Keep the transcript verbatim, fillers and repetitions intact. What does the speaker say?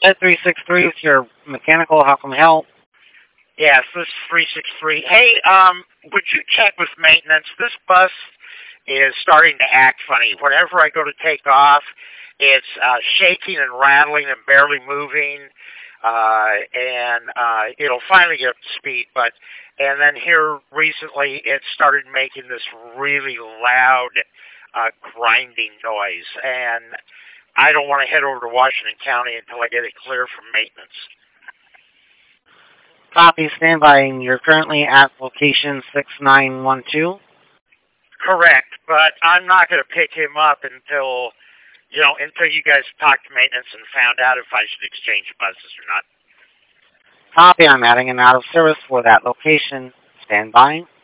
three six three with your mechanical. How can we help? Yes, this is three six three. Hey, um, would you check with maintenance? This bus is starting to act funny. Whenever I go to take off, it's uh, shaking and rattling and barely moving, uh, and uh, it'll finally get up to speed. But and then here recently, it started making this really loud uh, grinding noise, and I don't want to head over to Washington County until I get it clear from maintenance. Copy, standby. You're currently at location six nine one two. Correct, but I'm not going to pick him up until, you know, until you guys talked to maintenance and found out if I should exchange buses or not. Copy, I'm adding an out of service for that location. Stand by.